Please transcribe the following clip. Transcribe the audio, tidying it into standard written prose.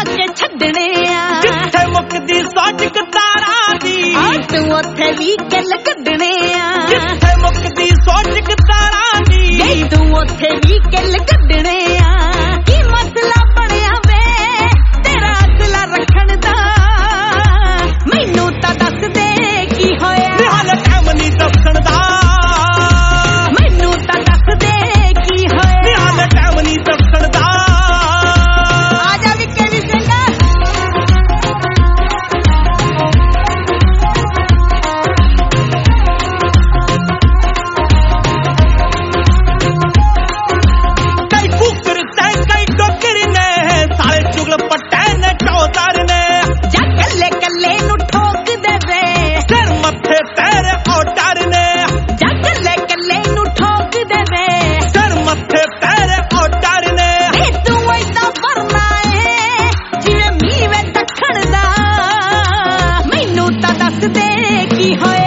के छड्डने आ जिथे मुकदी सौटिक तारा दी तू उत्थे भी गल कड्डने आ जिथे मुकदी सौटिक तारा दी तू उत्थे भी गल कड्डने आ की मसला बनया वे तेरा असला रखण दा मैनू तां दस दे की होया निहाल टाइम नहीं दसण दा मैनू तां दस दे की होया निहाल टाइम नहीं दसण दा आजा विक्के वी सिंह की होया